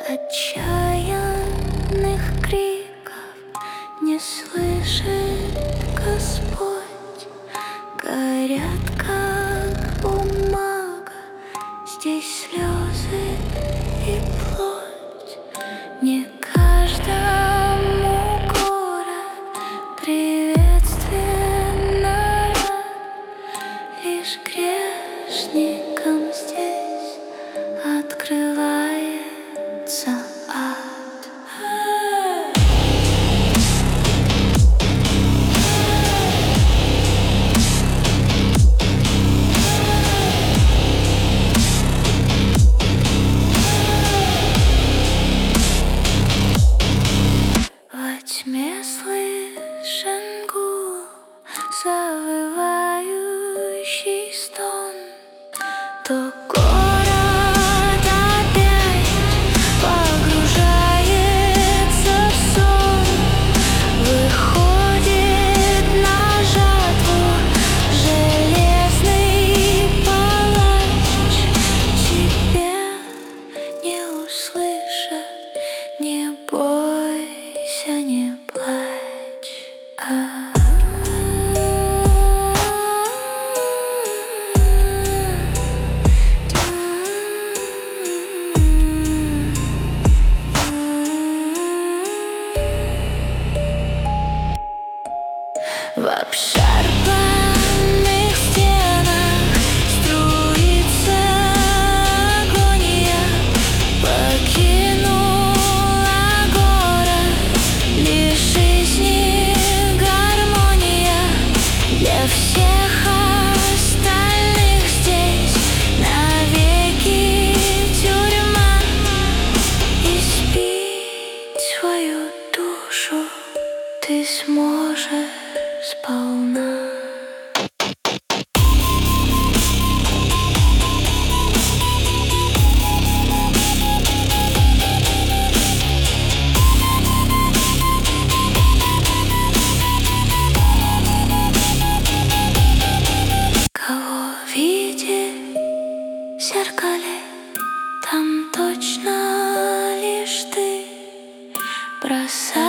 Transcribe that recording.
Отчаянных криков не слышит Господь. Горят, как бумага, здесь слезы и плоть. Не каждому город приветственно рад, лишь грешникам здесь открывается ад. Во тьме слышен гул, завывающий стон. То город опять погружается в сон. Выходит на жатву железный палач. Тебя не услышат, не бойся, не плачь. В обшарпанных стенах струится агония. Покинула город, лишь жизни гармония. Для всех остальных здесь навеки тюрьма. Испить свою душу ты сможешь сполна. Кого видишь в зеркале, там точно лишь ты. Бросай